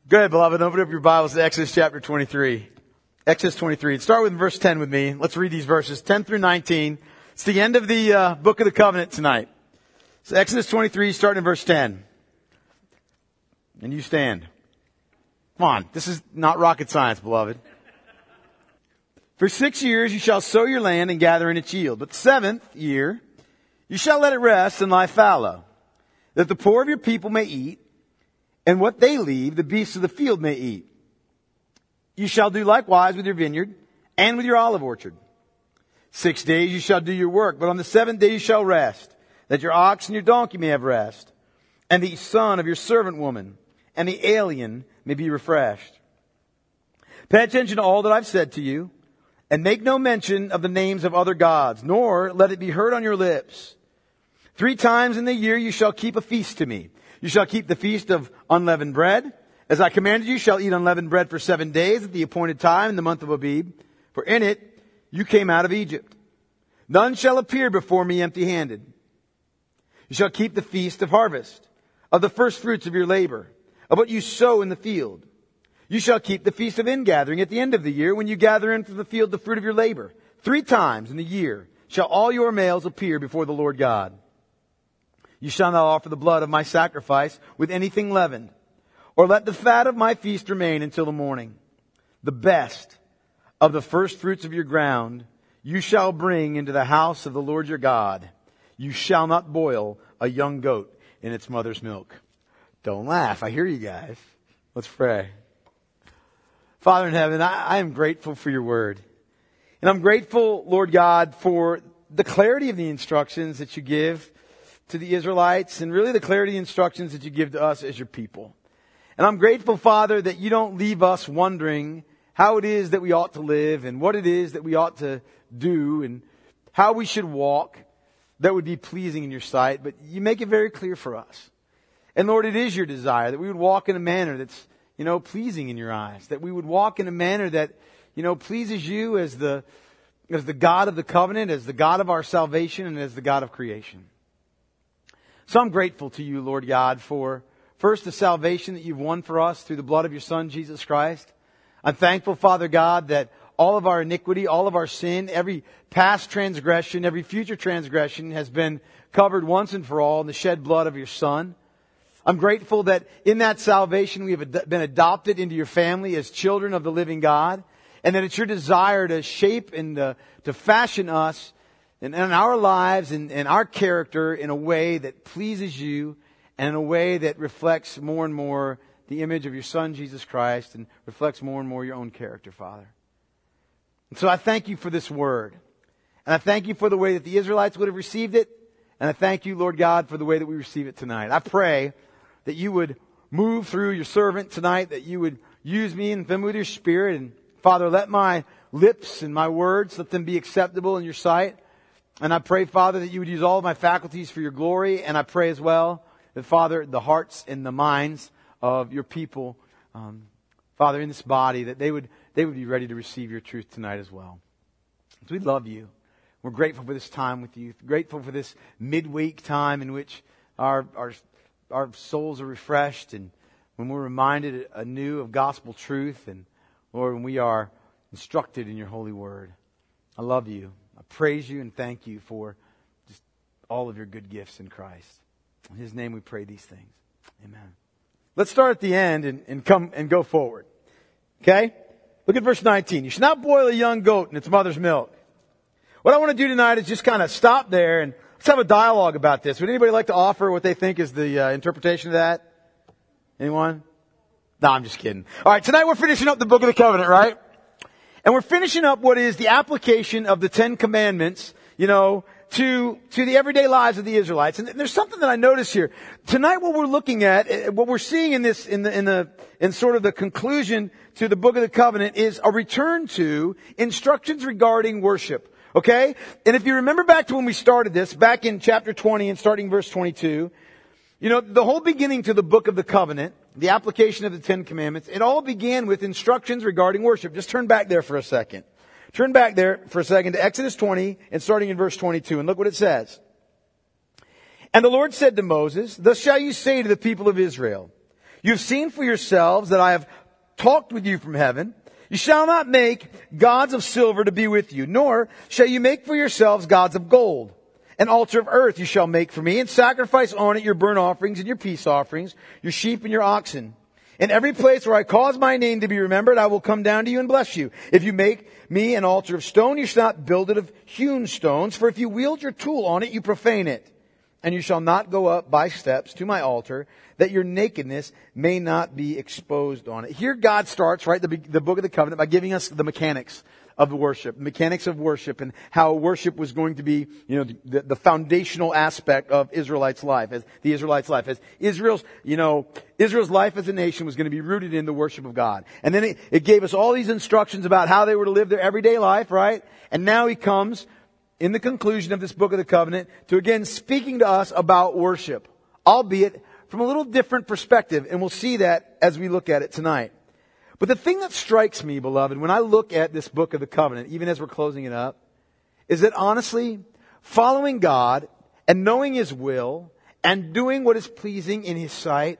Go ahead, beloved. Open up your Bibles to Exodus chapter 23. Exodus 23. Start with verse 10 with me. Let's read these verses, 10 through 19. It's the end of the book of the covenant tonight. So Exodus 23, starting in verse 10. And you stand. Come on. This is not rocket science, beloved. For 6 years you shall sow your land and gather in its yield. But the 7th year you shall let it rest and lie fallow, that the poor of your people may eat, and what they leave, the beasts of the field may eat. You shall do likewise with your vineyard and with your olive orchard. 6 days you shall do your work, but on the 7th day you shall rest, that your ox and your donkey may have rest, and the son of your servant woman and the alien may be refreshed. Pay attention to all that I've said to you, and make no mention of the names of other gods, nor let it be heard on your lips. 3 times in the year you shall keep a feast to me. You shall keep the feast of unleavened bread. As I commanded you, shall eat unleavened bread for 7 days at the appointed time in the month of Abib. For in it you came out of Egypt. None shall appear before me empty-handed. You shall keep the feast of harvest, of the first fruits of your labor, of what you sow in the field. You shall keep the feast of ingathering at the end of the year, when you gather in from the field the fruit of your labor. 3 times in the year shall all your males appear before the Lord God. You shall not offer the blood of my sacrifice with anything leavened, or let the fat of my feast remain until the morning. The best of the first fruits of your ground you shall bring into the house of the Lord your God. You shall not boil a young goat in its mother's milk. Don't laugh. I hear you guys. Let's pray. Father in heaven, I am grateful for your word. And I'm grateful, Lord God, for the clarity of the instructions that you give to the Israelites, and really the clarity of the instructions that you give to us as your people. And I'm grateful, Father, that you don't leave us wondering how it is that we ought to live and what it is that we ought to do and how we should walk that would be pleasing in your sight, but you make it very clear for us. And Lord, it is your desire that we would walk in a manner that's, pleasing in your eyes, that we would walk in a manner that, pleases you as the God of the covenant, as the God of our salvation, and as the God of creation. So I'm grateful to you, Lord God, for first the salvation that you've won for us through the blood of your Son, Jesus Christ. I'm thankful, Father God, that all of our iniquity, all of our sin, every past transgression, every future transgression has been covered once and for all in the shed blood of your Son. I'm grateful that in that salvation we have been adopted into your family as children of the living God, and that it's your desire to shape and to fashion us and our lives and our character in a way that pleases you and in a way that reflects more and more the image of your Son, Jesus Christ, and reflects more and more your own character, Father. And so I thank you for this word. And I thank you for the way that the Israelites would have received it. And I thank you, Lord God, for the way that we receive it tonight. I pray that you would move through your servant tonight, that you would use me and fill me with your Spirit. And Father, let my lips and my words, let them be acceptable in your sight. And I pray, Father, that you would use all of my faculties for your glory. And I pray as well that, Father, the hearts and the minds of your people, Father, in this body, that they would be ready to receive your truth tonight as well. So we love you. We're grateful for this time with you. Grateful for this midweek time in which our souls are refreshed, and when we're reminded anew of gospel truth, and Lord, when we are instructed in your holy word. I love you. I praise you and thank you for just all of your good gifts in Christ. In his name we pray these things. Amen. Let's start at the end and come and go forward. Okay? Look at verse 19. You should not boil a young goat in its mother's milk. What I want to do tonight is just kind of stop there and let's have a dialogue about this. Would anybody like to offer what they think is the interpretation of that? Anyone? No, I'm just kidding. All right, tonight we're finishing up the book of the covenant, right? And we're finishing up what is the application of the 10 commandments, to the everyday lives of the Israelites. And there's something that I notice here. Tonight what we're looking at, what we're seeing in this, in sort of the conclusion to the book of the covenant is a return to instructions regarding worship. Okay? And if you remember back to when we started this, back in chapter 20 and starting verse 22, the whole beginning to the book of the covenant, the application of the 10 commandments, it all began with instructions regarding worship. Just turn back there for a second. Turn back there for a second to Exodus 20 and starting in verse 22, and look what it says. And the Lord said to Moses, "Thus shall you say to the people of Israel, You have seen for yourselves that I have talked with you from heaven. You shall not make gods of silver to be with you, nor shall you make for yourselves gods of gold. An altar of earth you shall make for me, and sacrifice on it your burnt offerings and your peace offerings, your sheep and your oxen. In every place where I cause my name to be remembered, I will come down to you and bless you. If you make me an altar of stone, you shall not build it of hewn stones, for if you wield your tool on it, you profane it. And you shall not go up by steps to my altar, that your nakedness may not be exposed on it. Here God starts, right, the book of the covenant by giving us the mechanics of worship, and how worship was going to be, the foundational aspect of Israelites' life, as Israel's life as a nation was going to be rooted in the worship of God. And then it gave us all these instructions about how they were to live their everyday life, right? And now he comes in the conclusion of this book of the covenant to again speaking to us about worship, albeit from a little different perspective, and we'll see that as we look at it tonight. But the thing that strikes me, beloved, when I look at this book of the covenant, even as we're closing it up, is that honestly, following God and knowing His will and doing what is pleasing in His sight,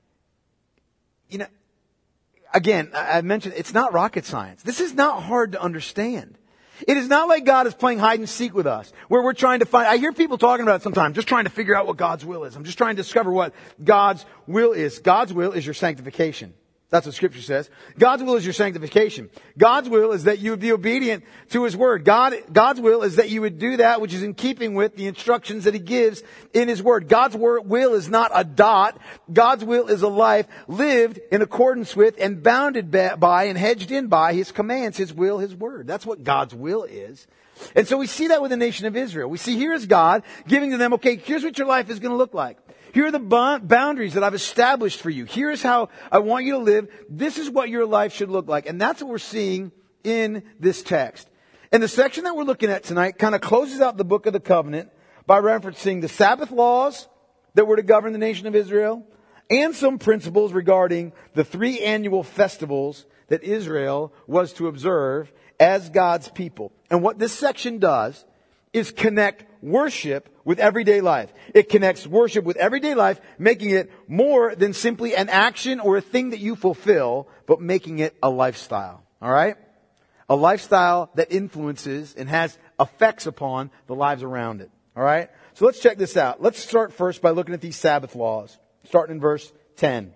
again, I mentioned it's not rocket science. This is not hard to understand. It is not like God is playing hide and seek with us, where we're trying to find, I hear people talking about it sometimes, just trying to figure out what God's will is. I'm just trying to discover what God's will is. God's will is your sanctification. That's what Scripture says. God's will is your sanctification. God's will is that you would be obedient to His Word. God's will is that you would do that which is in keeping with the instructions that He gives in His Word. God's will is not a dot. God's will is a life lived in accordance with and bounded by and hedged in by His commands, His will, His Word. That's what God's will is. And so we see that with the nation of Israel. We see here is God giving to them, okay, here's what your life is going to look like. Here are the boundaries that I've established for you. Here is how I want you to live. This is what your life should look like. And that's what we're seeing in this text. And the section that we're looking at tonight kind of closes out the book of the covenant by referencing the Sabbath laws that were to govern the nation of Israel and some principles regarding the 3 annual festivals that Israel was to observe as God's people. And what this section does is connect worship with everyday life. It connects worship with everyday life, making it more than simply an action or a thing that you fulfill, but making it a lifestyle. All right? A lifestyle that influences and has effects upon the lives around it. All right? So let's check this out. Let's start first by looking at these Sabbath laws, starting in verse 10.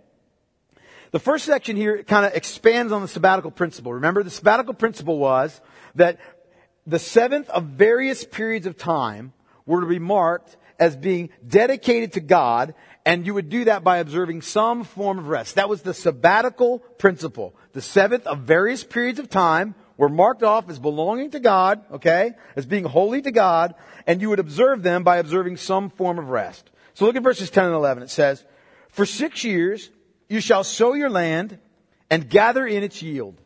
The first section here kind of expands on the sabbatical principle. Remember, the sabbatical principle was that the 7th of various periods of time were to be marked as being dedicated to God, and you would do that by observing some form of rest. That was the sabbatical principle. The 7th of various periods of time were marked off as belonging to God, okay, as being holy to God, and you would observe them by observing some form of rest. So look at verses 10 and 11. It says, "For 6 years you shall sow your land and gather in its yield.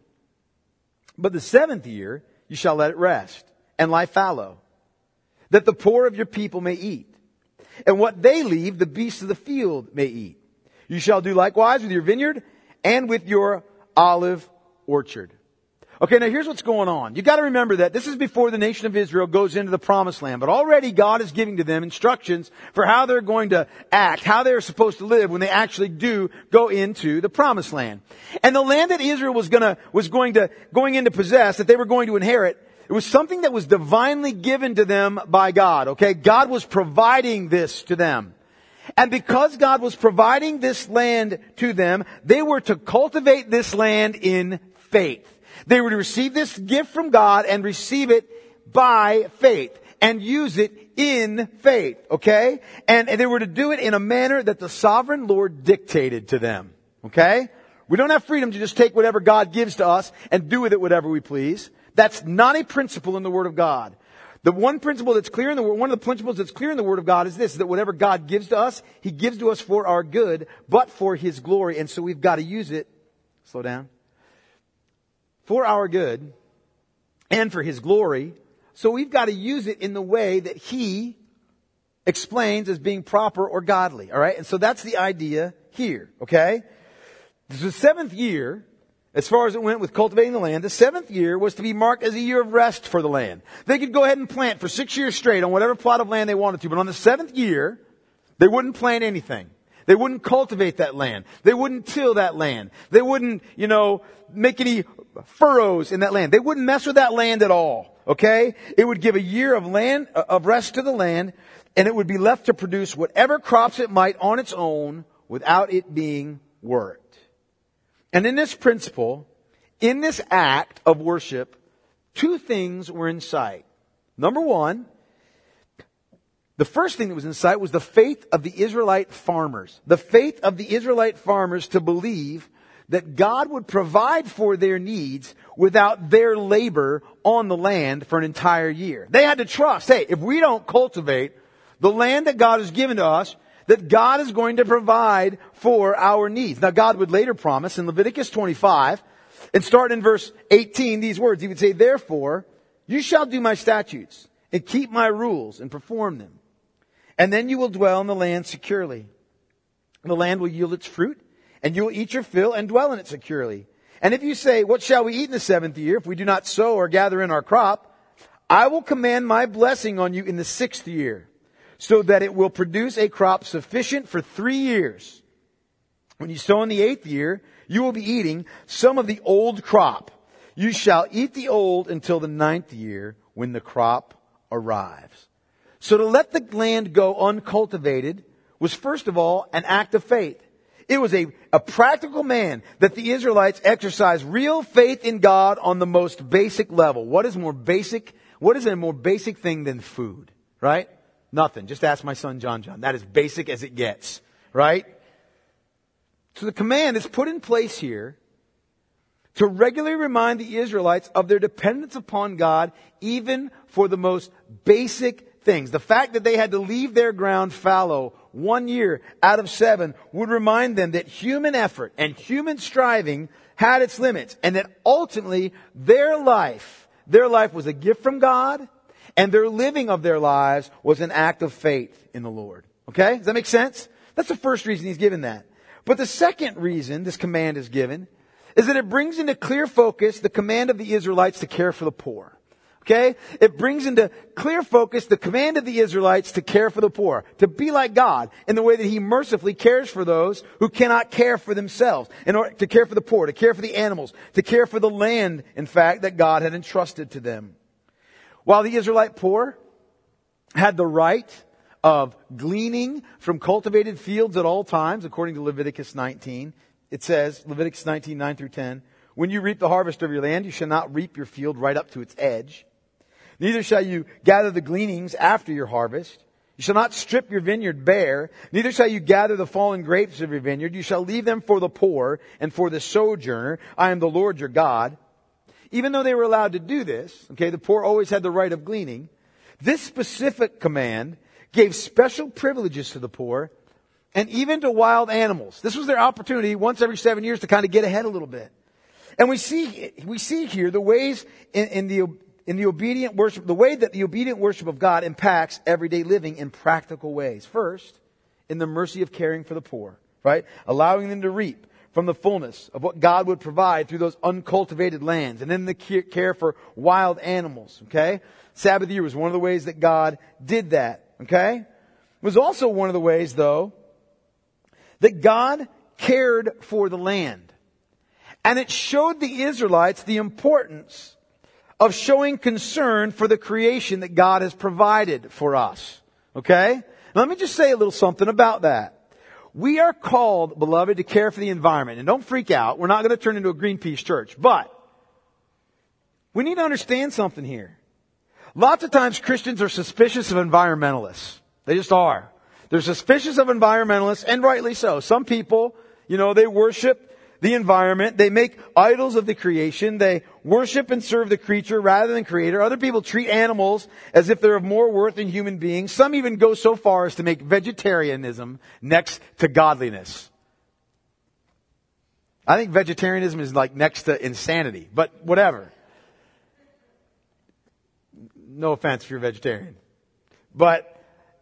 But the 7th year you shall let it rest and lie fallow, that the poor of your people may eat. And what they leave, the beasts of the field may eat. You shall do likewise with your vineyard and with your olive orchard." Okay, now here's what's going on. You got to remember that this is before the nation of Israel goes into the promised land. But already God is giving to them instructions for how they're going to act, how they're supposed to live when they actually do go into the promised land. And the land that Israel was going to possess, that they were going to inherit, it was something that was divinely given to them by God. Okay, God was providing this to them. And because God was providing this land to them, they were to cultivate this land in faith. They were to receive this gift from God and receive it by faith and use it in faith, okay? And they were to do it in a manner that the sovereign Lord dictated to them, okay? We don't have freedom to just take whatever God gives to us and do with it whatever we please. That's not a principle in the Word of God. The one principle that's clear in the Word, one of the principles that's clear in the Word of God is this, that whatever God gives to us, He gives to us for our good, but for His glory. And so we've got to use it, slow down, for our good and for His glory. So we've got to use it in the way that He explains as being proper or godly. All right. And so that's the idea here. Okay. This is the 7th year, as far as it went with cultivating the land. The 7th year was to be marked as a year of rest for the land. They could go ahead and plant for 6 years straight on whatever plot of land they wanted to. But on the 7th year, they wouldn't plant anything. They wouldn't cultivate that land. They wouldn't till that land. They wouldn't, make any furrows in that land. They wouldn't mess with that land at all. Okay? It would give a year of rest to the land, and it would be left to produce whatever crops it might on its own without it being worked. And in this principle, in this act of worship, two things were in sight. Number one, the first thing that was in sight was the faith of the Israelite farmers. The faith of the Israelite farmers to believe that God would provide for their needs without their labor on the land for an entire year. They had to trust, hey, if we don't cultivate the land that God has given to us, that God is going to provide for our needs. Now, God would later promise in Leviticus 25, and start in verse 18, these words. He would say, therefore, you shall do my statutes and keep my rules and perform them. And then you will dwell in the land securely. The land will yield its fruit, and you will eat your fill and dwell in it securely. And if you say, what shall we eat in the 7th year if we do not sow or gather in our crop? I will command my blessing on you in the 6th year, so that it will produce a crop sufficient for 3 years. When you sow in the 8th year, you will be eating some of the old crop. You shall eat the old until the 9th year when the crop arrives. So to let the land go uncultivated was first of all an act of faith. It was a practical command that the Israelites exercise real faith in God on the most basic level. What is a more basic thing than food? Right? Nothing. Just ask my son John. That is basic as it gets. Right? So the command is put in place here to regularly remind the Israelites of their dependence upon God, even for the most basic things. The fact that they had to leave their ground fallow 1 year out of 7 would remind them that human effort and human striving had its limits, and that ultimately their life was a gift from God, and their living of their lives was an act of faith in the Lord. Okay? Does that make sense? That's the first reason he's given that. But the second reason this command is given is that it brings into clear focus the command of the Israelites to care for the poor. Okay? It brings into clear focus the command of the Israelites to care for the poor, to be like God in the way that He mercifully cares for those who cannot care for themselves, in order to care for the poor, to care for the animals, to care for the land, in fact, that God had entrusted to them. While the Israelite poor had the right of gleaning from cultivated fields at all times, according to Leviticus 19, it says, Leviticus 19, 9 through 10, when you reap the harvest of your land, you shall not reap your field right up to its edge. Neither shall you gather the gleanings after your harvest. You shall not strip your vineyard bare. Neither shall you gather the fallen grapes of your vineyard. You shall leave them for the poor and for the sojourner. I am the Lord your God. Even though they were allowed to do this, okay, the poor always had the right of gleaning. This specific command gave special privileges to the poor and even to wild animals. This was their opportunity once every 7 years to kind of get ahead a little bit. And we see here the ways in the obedient worship, the way that the obedient worship of God impacts everyday living in practical ways. First, in the mercy of caring for the poor, right? Allowing them to reap from the fullness of what God would provide through those uncultivated lands. And then the care for wild animals, okay? Sabbath year was one of the ways that God did that, okay? It was also one of the ways, though, that God cared for the land. And it showed the Israelites the importance of showing concern for the creation that God has provided for us. Okay? Now, let me just say a little something about that. We are called, beloved, to care for the environment. And don't freak out. We're not going to turn into a Greenpeace church. But we need to understand something here. Lots of times Christians are suspicious of environmentalists. They just are. They're suspicious of environmentalists, and rightly so. Some people, they worship the environment. They make idols of the creation. They worship and serve the creature rather than creator. Other people treat animals as if they're of more worth than human beings. Some even go so far as to make vegetarianism next to godliness. I think vegetarianism is like next to insanity, but whatever. No offense if you're a vegetarian. But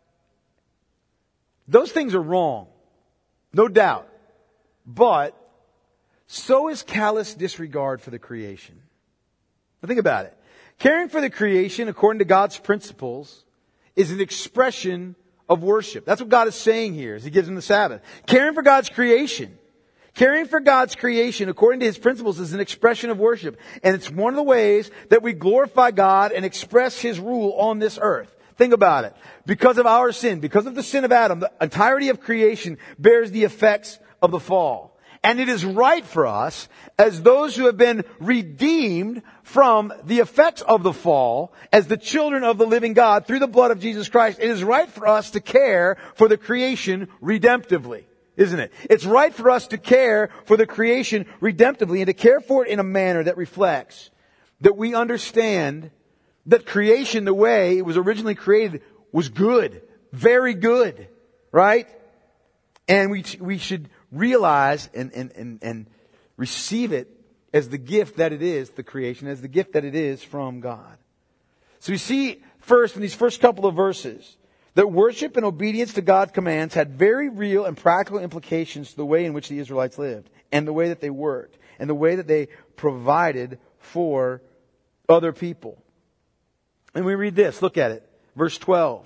those things are wrong. No doubt. But so is callous disregard for the creation. Now think about it. Caring for the creation according to God's principles is an expression of worship. That's what God is saying here as He gives them the Sabbath. Caring for God's creation. Caring for God's creation according to His principles is an expression of worship. And it's one of the ways that we glorify God and express His rule on this earth. Think about it. Because of our sin, because of the sin of Adam, the entirety of creation bears the effects of the fall. And it is right for us, as those who have been redeemed from the effects of the fall, as the children of the living God through the blood of Jesus Christ, it is right for us to care for the creation redemptively. Isn't it? It's right for us to care for the creation redemptively and to care for it in a manner that reflects that we understand that creation, the way it was originally created, was good. Very good. Right? And we should realize and receive it as the gift that it is, the creation, as the gift that it is from God. So we see first in these first couple of verses that worship and obedience to God's commands had very real and practical implications to the way in which the Israelites lived, and the way that they worked, and the way that they provided for other people. And we read this, look at it, verse 12.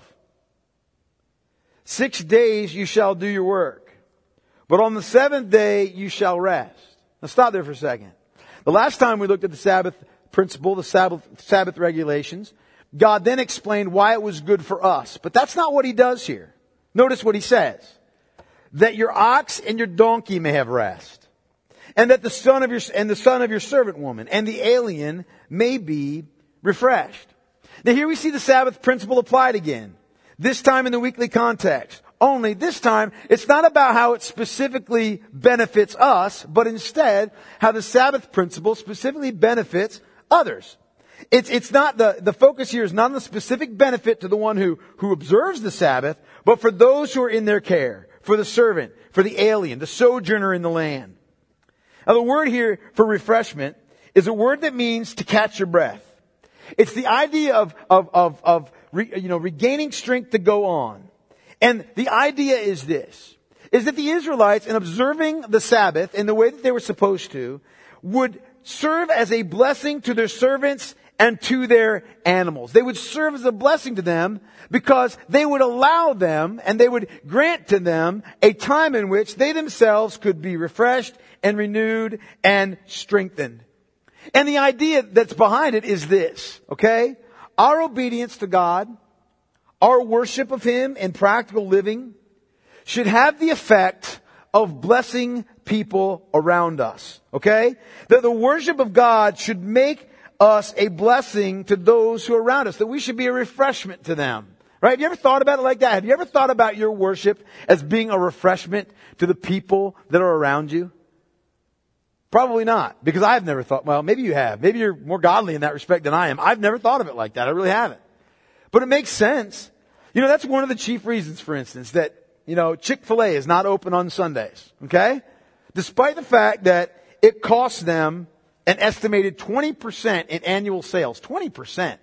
6 days you shall do your work, but on the seventh day you shall rest. Now stop there for a second. The last time we looked at the Sabbath principle, the Sabbath regulations, God then explained why it was good for us. But that's not what He does here. Notice what He says. That your ox and your donkey may have rest. And that the son of your servant woman and the alien may be refreshed. Now here we see the Sabbath principle applied again. This time in the weekly context. Only this time, it's not about how it specifically benefits us, but instead how the Sabbath principle specifically benefits others. It's not the focus here is not on the specific benefit to the one who observes the Sabbath, but for those who are in their care, for the servant, for the alien, the sojourner in the land. Now the word here for refreshment is a word that means to catch your breath. It's the idea of regaining strength to go on. And the idea is this, is that the Israelites, in observing the Sabbath in the way that they were supposed to, would serve as a blessing to their servants and to their animals. They would serve as a blessing to them because they would allow them and they would grant to them a time in which they themselves could be refreshed and renewed and strengthened. And the idea that's behind it is this, okay? Our obedience to God, our worship of Him in practical living should have the effect of blessing people around us, okay? That the worship of God should make us a blessing to those who are around us, that we should be a refreshment to them. Right? Have you ever thought about it like that? Have you ever thought about your worship as being a refreshment to the people that are around you? Probably not, because I've never thought, well, maybe you have. Maybe you're more godly in that respect than I am. I've never thought of it like that. I really haven't. But it makes sense. You know, that's one of the chief reasons, for instance, that, Chick-fil-A is not open on Sundays. Okay? Despite the fact that it costs them an estimated 20% in annual sales. 20%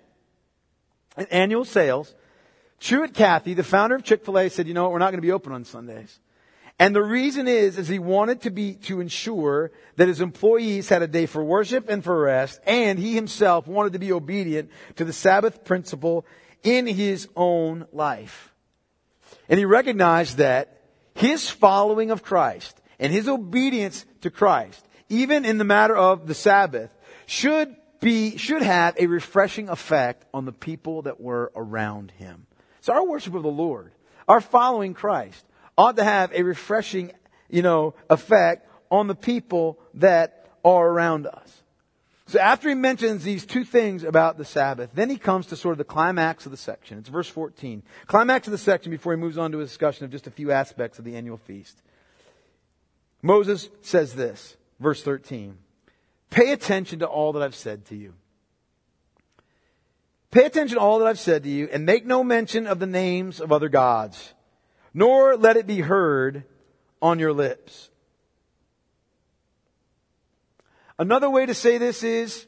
in annual sales. Truett Cathy, the founder of Chick-fil-A, said, we're not going to be open on Sundays. And the reason is he wanted to ensure that his employees had a day for worship and for rest, and he himself wanted to be obedient to the Sabbath principle in his own life. And he recognized that his following of Christ and his obedience to Christ, even in the matter of the Sabbath, should have a refreshing effect on the people that were around him. So our worship of the Lord, our following Christ, ought to have a refreshing, effect on the people that are around us. So after he mentions these two things about the Sabbath, then he comes to sort of the climax of the section. It's verse 14. Climax of the section before he moves on to a discussion of just a few aspects of the annual feast. Moses says this, verse 13. Pay attention to all that I've said to you. Pay attention to all that I've said to you, and make no mention of the names of other gods, nor let it be heard on your lips. Another way to say this is,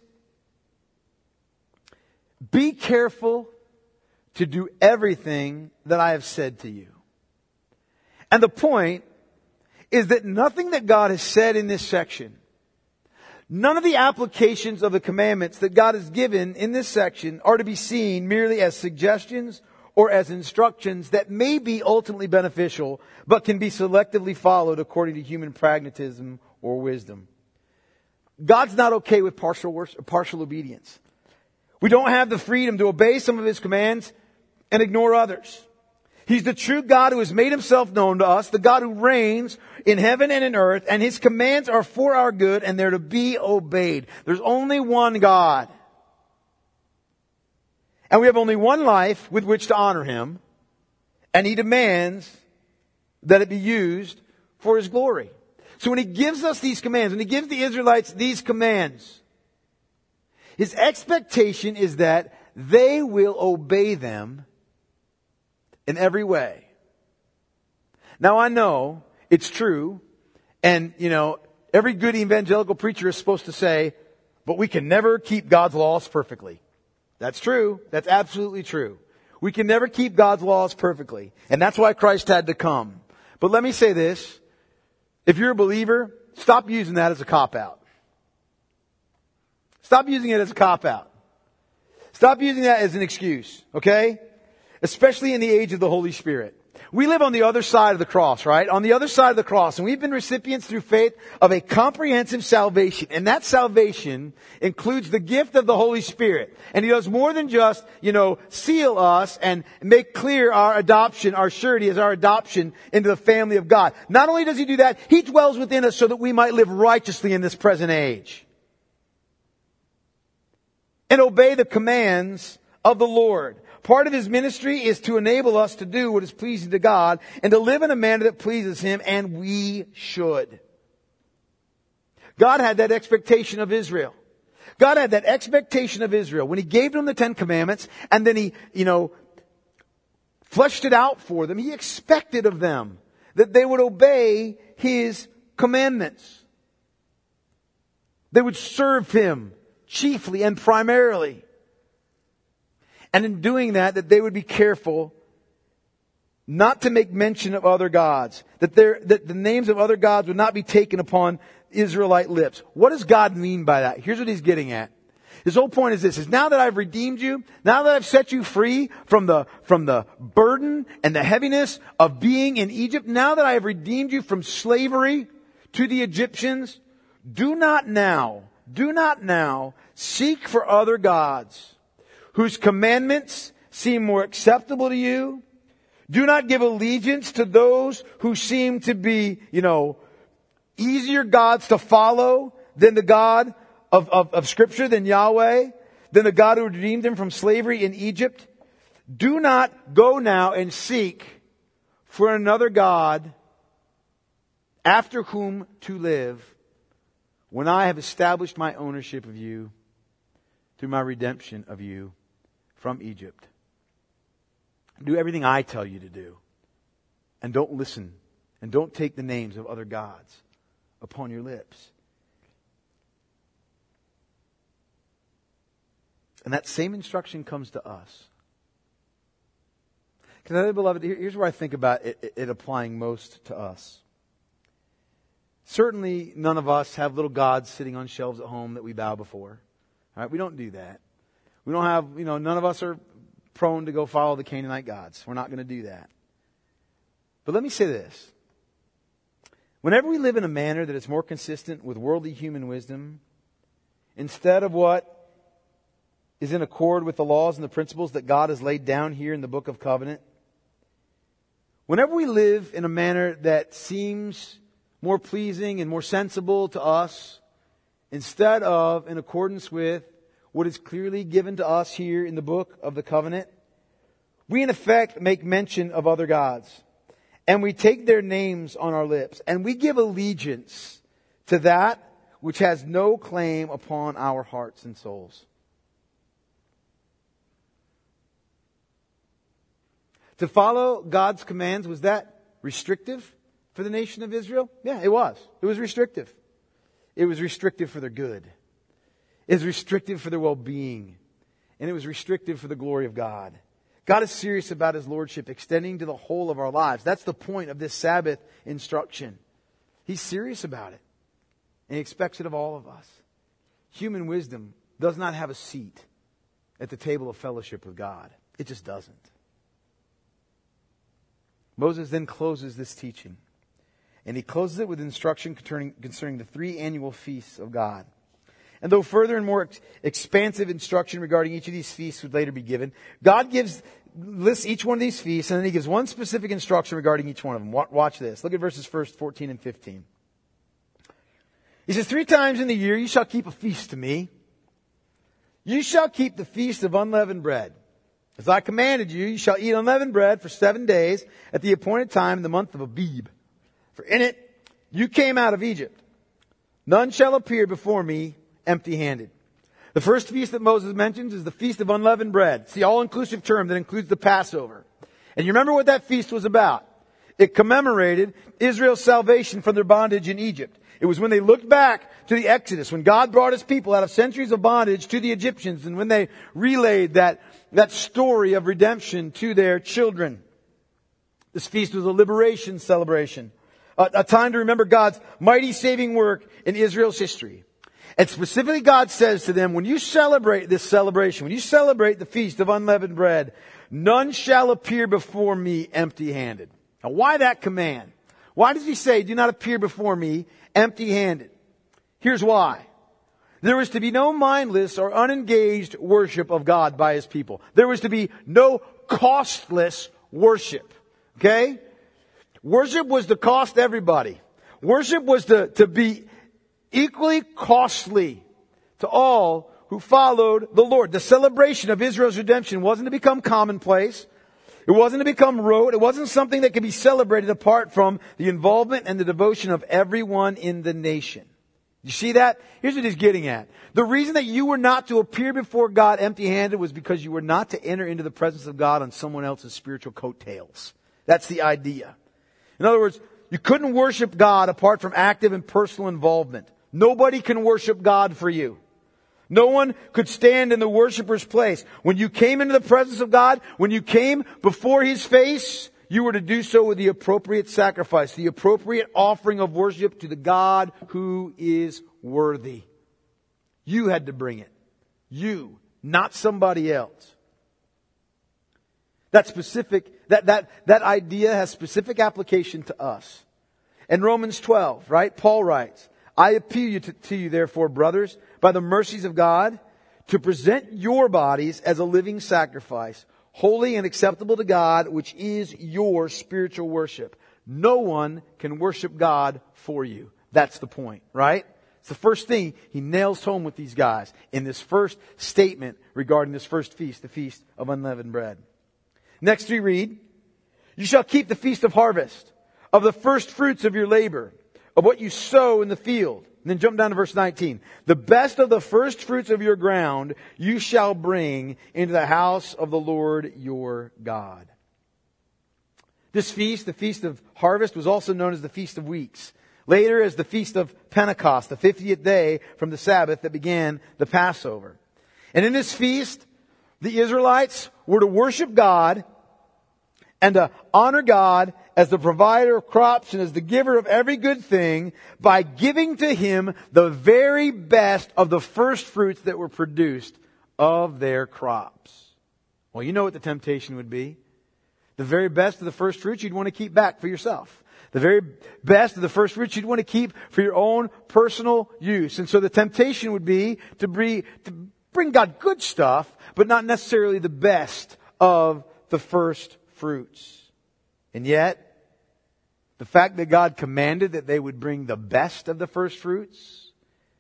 be careful to do everything that I have said to you. And the point is that nothing that God has said in this section, none of the applications of the commandments that God has given in this section are to be seen merely as suggestions or as instructions that may be ultimately beneficial, but can be selectively followed according to human pragmatism or wisdom. God's not okay with partial obedience. We don't have the freedom to obey some of His commands and ignore others. He's the true God who has made Himself known to us, the God who reigns in heaven and in earth, and His commands are for our good and they're to be obeyed. There's only one God. And we have only one life with which to honor Him, and He demands that it be used for His glory. So when He gives us these commands, when He gives the Israelites these commands, His expectation is that they will obey them in every way. Now I know it's true, and every good evangelical preacher is supposed to say, but we can never keep God's laws perfectly. That's true. That's absolutely true. We can never keep God's laws perfectly. And that's why Christ had to come. But let me say this. If you're a believer, stop using that as a cop-out. Stop using it as a cop-out. Stop using that as an excuse, okay? Especially in the age of the Holy Spirit. We live on the other side of the cross, right? On the other side of the cross. And we've been recipients through faith of a comprehensive salvation. And that salvation includes the gift of the Holy Spirit. And He does more than just, seal us and make clear our adoption, our surety as our adoption into the family of God. Not only does He do that, He dwells within us so that we might live righteously in this present age. And obey the commands of the Lord. Part of His ministry is to enable us to do what is pleasing to God and to live in a manner that pleases Him, and we should. God had that expectation of Israel. God had that expectation of Israel when He gave them the 10 Commandments, and then He, fleshed it out for them. He expected of them that they would obey His commandments. They would serve Him chiefly and primarily. And in doing that they would be careful not to make mention of other gods. That the names of other gods would not be taken upon Israelite lips. What does God mean by that? Here's what He's getting at. His whole point is this, is now that I've redeemed you, now that I've set you free from the burden and the heaviness of being in Egypt, now that I have redeemed you from slavery to the Egyptians, do not now seek for other gods whose commandments seem more acceptable to you. Do not give allegiance to those who seem to be, easier gods to follow than the God of Scripture, than Yahweh, than the God who redeemed them from slavery in Egypt. Do not go now and seek for another God after whom to live when I have established my ownership of you through my redemption of you from Egypt. Do everything I tell you to do. And don't listen. And don't take the names of other gods upon your lips. And that same instruction comes to us. Because, beloved, here's where I think about it applying most to us. Certainly, none of us have little gods sitting on shelves at home that we bow before. All right? We don't do that. We don't have, none of us are prone to go follow the Canaanite gods. We're not going to do that. But let me say this. Whenever we live in a manner that is more consistent with worldly human wisdom, instead of what is in accord with the laws and the principles that God has laid down here in the Book of Covenant, whenever we live in a manner that seems more pleasing and more sensible to us, instead of in accordance with what is clearly given to us here in the Book of the Covenant, we in effect make mention of other gods. And we take their names on our lips. And we give allegiance to that which has no claim upon our hearts and souls. To follow God's commands, was that restrictive for the nation of Israel? Yeah, it was. It was restrictive. It was restrictive for their good. It was restrictive for their well-being. And it was restrictive for the glory of God. God is serious about His lordship extending to the whole of our lives. That's the point of this Sabbath instruction. He's serious about it. And He expects it of all of us. Human wisdom does not have a seat at the table of fellowship with God. It just doesn't. Moses then closes this teaching. And he closes it with instruction concerning the 3 annual feasts of God. And though further and more expansive instruction regarding each of these feasts would later be given, God lists each one of these feasts, and then He gives one specific instruction regarding each one of them. Watch this. Look at verses 14 and 15. He says, 3 times in the year you shall keep a feast to me. You shall keep the feast of unleavened bread. As I commanded you, you shall eat unleavened bread for 7 days at the appointed time in the month of Abib. For in it you came out of Egypt. None shall appear before me empty-handed. The first feast that Moses mentions is the Feast of Unleavened Bread. It's the all-inclusive term that includes the Passover. And you remember what that feast was about? It commemorated Israel's salvation from their bondage in Egypt. It was when they looked back to the Exodus, when God brought His people out of centuries of bondage to the Egyptians, and when they relayed that story of redemption to their children. This feast was a liberation celebration. A time to remember God's mighty saving work in Israel's history. And specifically God says to them, when you celebrate this celebration, when you celebrate the Feast of Unleavened Bread, none shall appear before me empty-handed. Now why that command? Why does He say, do not appear before me empty-handed? Here's why. There was to be no mindless or unengaged worship of God by His people. There was to be no costless worship. Okay? Worship was to cost everybody. Worship was to be equally costly to all who followed the Lord. The celebration of Israel's redemption wasn't to become commonplace. It wasn't to become rote. It wasn't something that could be celebrated apart from the involvement and the devotion of everyone in the nation. You see that? Here's what He's getting at. The reason that you were not to appear before God empty-handed was because you were not to enter into the presence of God on someone else's spiritual coattails. That's the idea. In other words, you couldn't worship God apart from active and personal involvement. Nobody can worship God for you. No one could stand in the worshiper's place. When you came into the presence of God, when you came before His face, you were to do so with the appropriate sacrifice, the appropriate offering of worship to the God who is worthy. You had to bring it. You, not somebody else. That idea has specific application to us. In Romans 12, right? Paul writes, I appeal to you, therefore, brothers, by the mercies of God, to present your bodies as a living sacrifice, holy and acceptable to God, which is your spiritual worship. No one can worship God for you. That's the point, right? It's the first thing he nails home with these guys in this first statement regarding this first feast, the Feast of Unleavened Bread. Next we read, you shall keep the Feast of Harvest, of the first fruits of your labor, of what you sow in the field. And then jump down to verse 19. The best of the first fruits of your ground you shall bring into the house of the Lord your God. This feast, the Feast of Harvest, was also known as the Feast of Weeks. Later as the Feast of Pentecost, the 50th day from the Sabbath that began the Passover. And in this feast, the Israelites were to worship God and to honor God as the provider of crops and as the giver of every good thing by giving to Him the very best of the first fruits that were produced of their crops. Well, you know what the temptation would be. The very best of the first fruits you'd want to keep back for yourself. The very best of the first fruits you'd want to keep for your own personal use. And so the temptation would be to bring God good stuff, but not necessarily the best of the first fruits. And yet, the fact that God commanded that they would bring the best of the first fruits,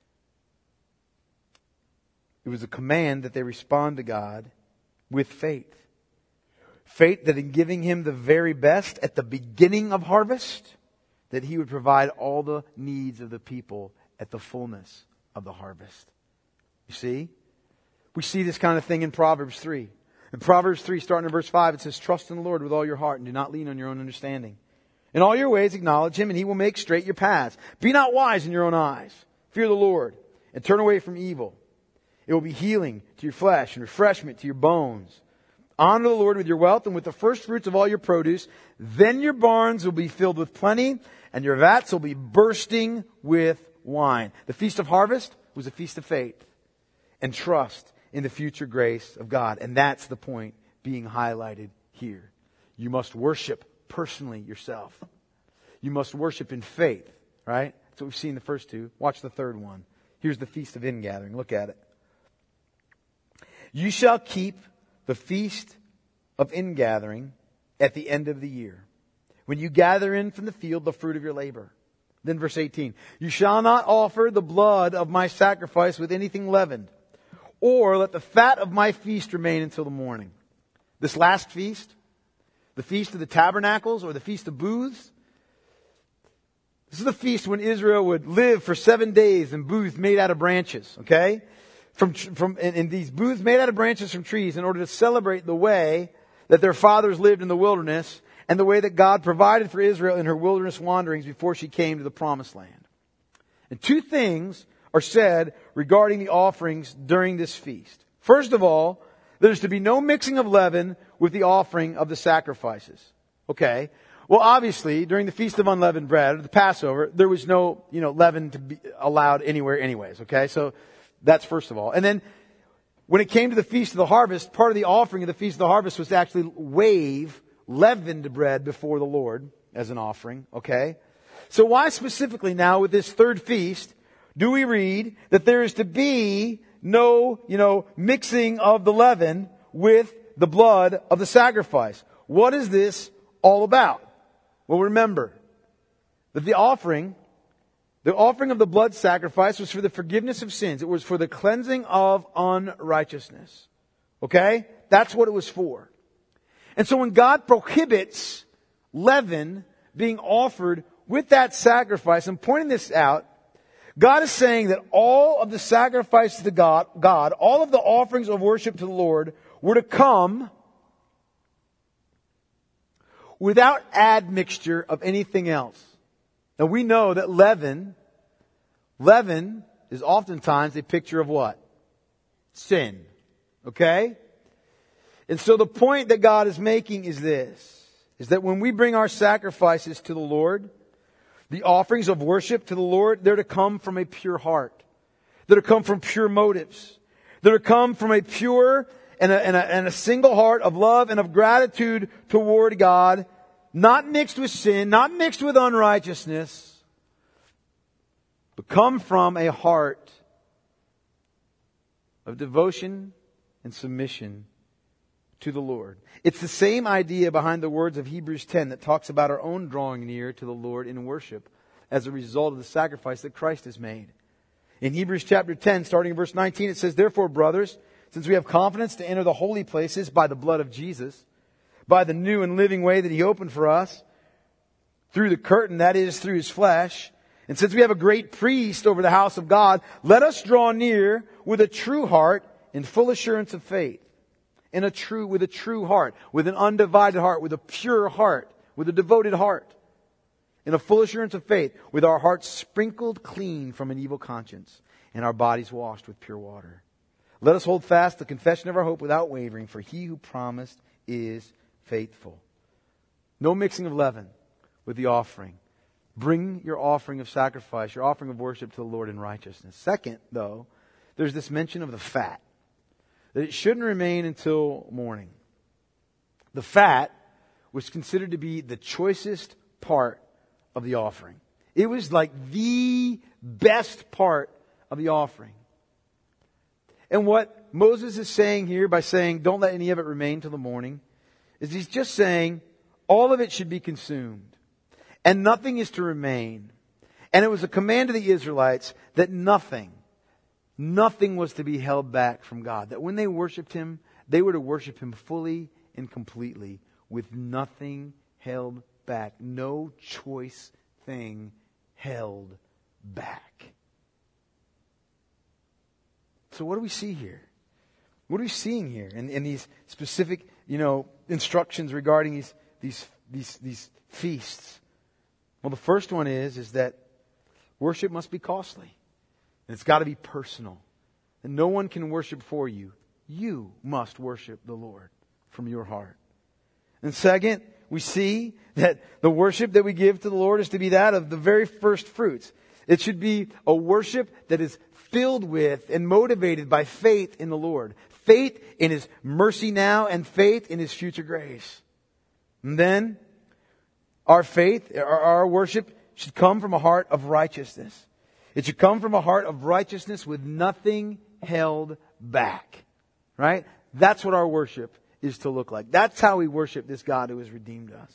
it was a command that they respond to God with faith. Faith that in giving Him the very best at the beginning of harvest, that He would provide all the needs of the people at the fullness of the harvest. You see? We see this kind of thing in Proverbs 3. In Proverbs 3, starting in verse 5, it says, trust in the Lord with all your heart and do not lean on your own understanding. In all your ways acknowledge Him and He will make straight your paths. Be not wise in your own eyes. Fear the Lord and turn away from evil. It will be healing to your flesh and refreshment to your bones. Honor the Lord with your wealth and with the first fruits of all your produce. Then your barns will be filled with plenty and your vats will be bursting with wine. The Feast of Harvest was a feast of faith and trust in the future grace of God. And that's the point being highlighted here. You must worship personally yourself. You must worship in faith, right? That's what we've seen the first two. Watch the third one. Here's the Feast of Ingathering. Look at it. You shall keep the Feast of Ingathering at the end of the year, when you gather in from the field the fruit of your labor. Then verse 18. You shall not offer the blood of my sacrifice with anything leavened, or let the fat of my feast remain until the morning. This last feast, the Feast of the Tabernacles, or the Feast of Booths, this is the feast when Israel would live for 7 days in booths made out of branches, okay? In these booths made out of branches from trees, in order to celebrate the way that their fathers lived in the wilderness and the way that God provided for Israel in her wilderness wanderings before she came to the promised land. And two things are said regarding the offerings during this feast. First of all, there's to be no mixing of leaven with the offering of the sacrifices. Okay. Well, obviously, during the Feast of Unleavened Bread, or the Passover, there was no, leaven to be allowed anywhere anyways. Okay. So that's first of all. And then when it came to the Feast of the Harvest, part of the offering of the Feast of the Harvest was to actually wave leavened bread before the Lord as an offering. Okay. So why specifically now with this third feast do we read that there is to be no, mixing of the leaven with the blood of the sacrifice? What is this all about? Well, remember that the offering of the blood sacrifice was for the forgiveness of sins. It was for the cleansing of unrighteousness. Okay? That's what it was for. And so when God prohibits leaven being offered with that sacrifice, and pointing this out, God is saying that all of the sacrifices to God, all of the offerings of worship to the Lord were to come without admixture of anything else. Now we know that leaven is oftentimes a picture of what? Sin. Okay? And so the point that God is making is this, is that when we bring our sacrifices to the Lord, the offerings of worship to the Lord, they're to come from a pure heart. They're to come from pure motives. They're to come from a pure and a single heart of love and of gratitude toward God, not mixed with sin, not mixed with unrighteousness, but come from a heart of devotion and submission to the Lord. It's the same idea behind the words of Hebrews 10 that talks about our own drawing near to the Lord in worship as a result of the sacrifice that Christ has made. In Hebrews chapter 10, starting in verse 19, it says, Therefore, brothers, since we have confidence to enter the holy places by the blood of Jesus, by the new and living way that He opened for us, through the curtain, that is, through His flesh, and since we have a great priest over the house of God, let us draw near with a true heart in full assurance of faith. With a true heart, with an undivided heart, with a pure heart, with a devoted heart, in a full assurance of faith, with our hearts sprinkled clean from an evil conscience, and our bodies washed with pure water. Let us hold fast the confession of our hope without wavering, for He who promised is faithful. No mixing of leaven with the offering. Bring your offering of sacrifice, your offering of worship to the Lord in righteousness. Second, though, there's this mention of the fat. That it shouldn't remain until morning. The fat was considered to be the choicest part of the offering. It was like the best part of the offering. And what Moses is saying here by saying, don't let any of it remain till the morning, is he's just saying, all of it should be consumed. And nothing is to remain. And it was a command to the Israelites that nothing was to be held back from God. That when they worshiped Him, they were to worship Him fully and completely with nothing held back. No choice thing held back. So what do we see here? What are we seeing here in these specific, instructions regarding these feasts? Well, the first one is that worship must be costly. And it's got to be personal. And no one can worship for you. You must worship the Lord from your heart. And second, we see that the worship that we give to the Lord is to be that of the very first fruits. It should be a worship that is filled with and motivated by faith in the Lord. Faith in His mercy now and faith in His future grace. And then Our faith, our worship should come from a heart of righteousness. It should come from a heart of righteousness with nothing held back. Right? That's what our worship is to look like. That's how we worship this God who has redeemed us.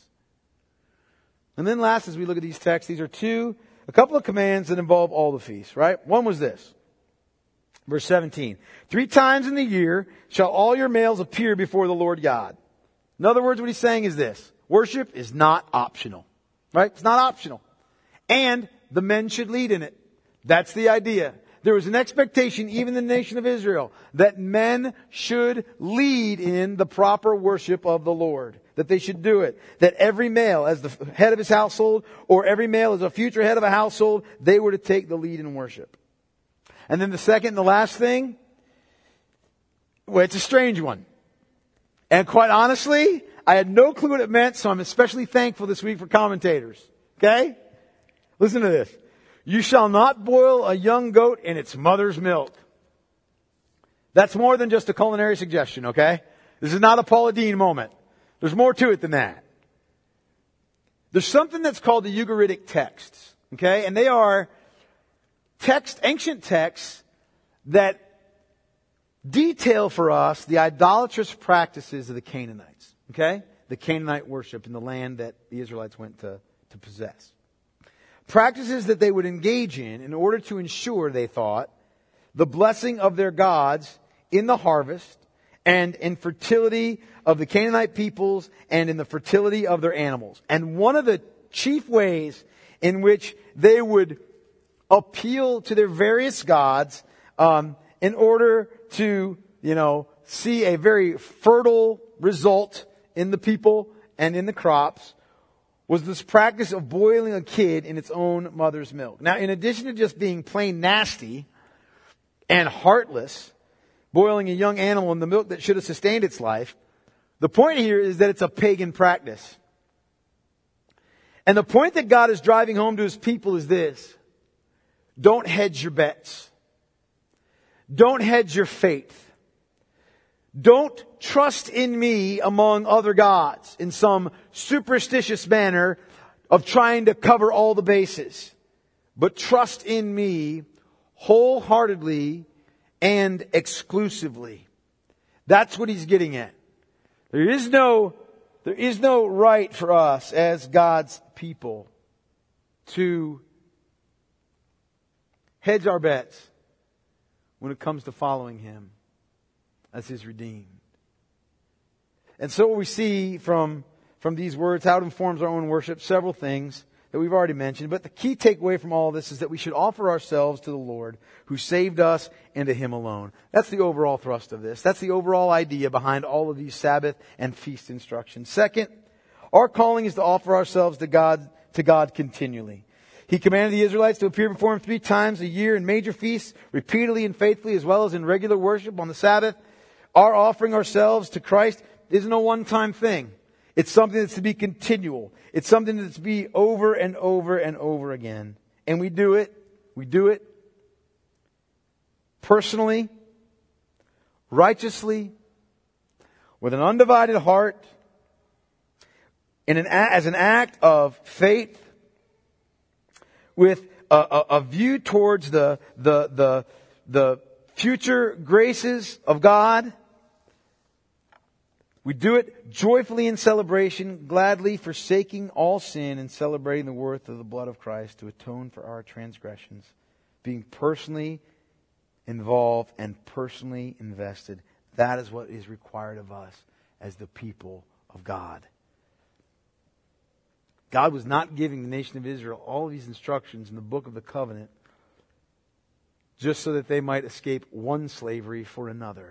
And then last, as we look at these texts, these are a couple of commands that involve all the feasts, right? One was this. Verse 17. 3 times in the year shall all your males appear before the Lord God. In other words, what he's saying is this. Worship is not optional. Right? It's not optional. And the men should lead in it. That's the idea. There was an expectation, even in the nation of Israel, that men should lead in the proper worship of the Lord. That they should do it. That every male, as the head of his household, or every male as a future head of a household, they were to take the lead in worship. And then the second and the last thing, well, it's a strange one. And quite honestly, I had no clue what it meant, so I'm especially thankful this week for commentators. Okay? Listen to this. You shall not boil a young goat in its mother's milk. That's more than just a culinary suggestion, okay? This is not a Paula Deen moment. There's more to it than that. There's something that's called the Ugaritic texts, okay? And they are ancient texts that detail for us the idolatrous practices of the Canaanites, okay? The Canaanite worship in the land that the Israelites went to possess. Practices that they would engage in order to ensure, they thought, the blessing of their gods in the harvest and in fertility of the Canaanite peoples and in the fertility of their animals. And one of the chief ways in which they would appeal to their various gods in order to, see a very fertile result in the people and in the crops was this practice of boiling a kid in its own mother's milk. Now, in addition to just being plain nasty and heartless, boiling a young animal in the milk that should have sustained its life, the point here is that it's a pagan practice. And the point that God is driving home to His people is this. Don't hedge your bets. Don't hedge your faith. Don't trust in me among other gods in some superstitious manner of trying to cover all the bases. But trust in me wholeheartedly and exclusively. That's what he's getting at. There is no right for us as God's people to hedge our bets when it comes to following Him as His redeemed. And so what we see from these words, how it informs our own worship, several things that we've already mentioned. But the key takeaway from all of this is that we should offer ourselves to the Lord who saved us and to Him alone. That's the overall thrust of this. That's the overall idea behind all of these Sabbath and feast instructions. Second, our calling is to offer ourselves to God continually. He commanded the Israelites to appear before Him 3 times a year in major feasts, repeatedly and faithfully, as well as in regular worship on the Sabbath. Our offering ourselves to Christ isn't a one-time thing. It's something that's to be continual. It's something that's to be over and over and over again. And we do it personally, righteously, with an undivided heart, as an act of faith, with a view towards the future graces of God. We do it joyfully in celebration, gladly forsaking all sin and celebrating the worth of the blood of Christ to atone for our transgressions, being personally involved and personally invested. That is what is required of us as the people of God. God was not giving the nation of Israel all of these instructions in the book of the covenant just so that they might escape one slavery for another.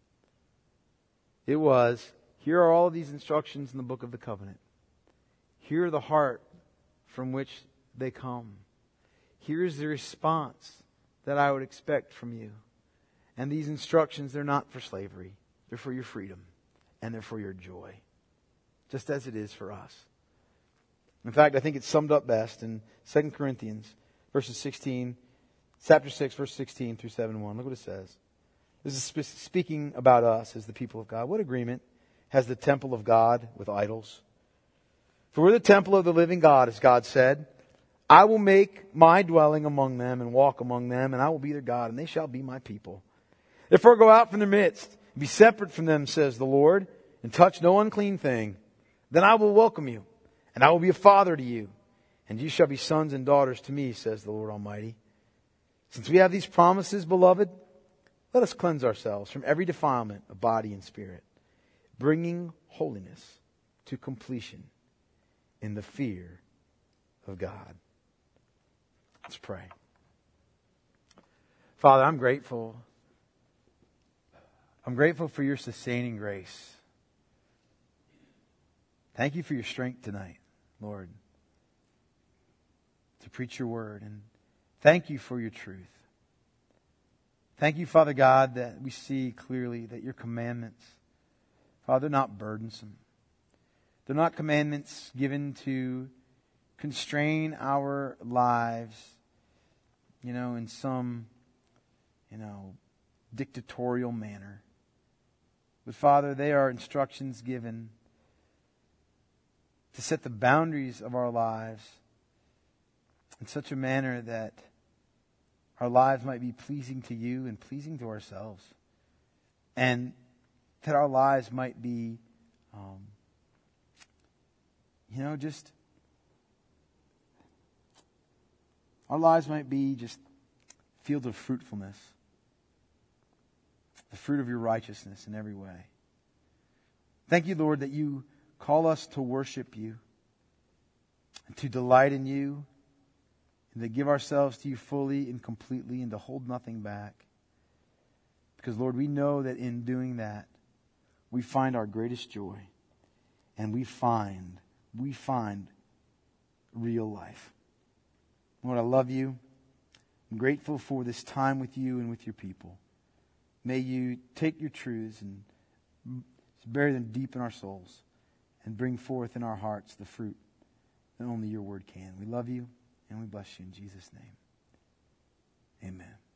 It was, here are all of these instructions in the book of the covenant. Here the heart from which they come. Here is the response that I would expect from you. And these instructions, they're not for slavery. They're for your freedom. And they're for your joy. Just as it is for us. In fact, I think it's summed up best in 2 Corinthians chapter 6, verse 16 through 7:1. Look what it says. This is speaking about us as the people of God. What agreement has the temple of God with idols? For we're the temple of the living God, as God said. I will make my dwelling among them and walk among them, and I will be their God, and they shall be my people. Therefore go out from their midst, and be separate from them, says the Lord, and touch no unclean thing. Then I will welcome you, and I will be a father to you, and you shall be sons and daughters to me, says the Lord Almighty. Since we have these promises, beloved, let us cleanse ourselves from every defilement of body and spirit, bringing holiness to completion in the fear of God. Let's pray. Father, I'm grateful. I'm grateful for your sustaining grace. Thank you for your strength tonight, Lord, to preach your word. And thank you for your truth. Thank you, Father God, that we see clearly that your commandments, Father, they're not burdensome. They're not commandments given to constrain our lives, in some, dictatorial manner. But Father, they are instructions given to set the boundaries of our lives in such a manner that our lives might be pleasing to you and pleasing to ourselves. And that our lives might be, our lives might be just fields of fruitfulness. The fruit of your righteousness in every way. Thank you, Lord, that you call us to worship you and to delight in you and to give ourselves to you fully and completely and to hold nothing back. Because, Lord, we know that in doing that, we find our greatest joy and we find real life. Lord, I love you. I'm grateful for this time with you and with your people. May you take your truths and bury them deep in our souls and bring forth in our hearts the fruit that only your word can. We love you and we bless you in Jesus' name. Amen.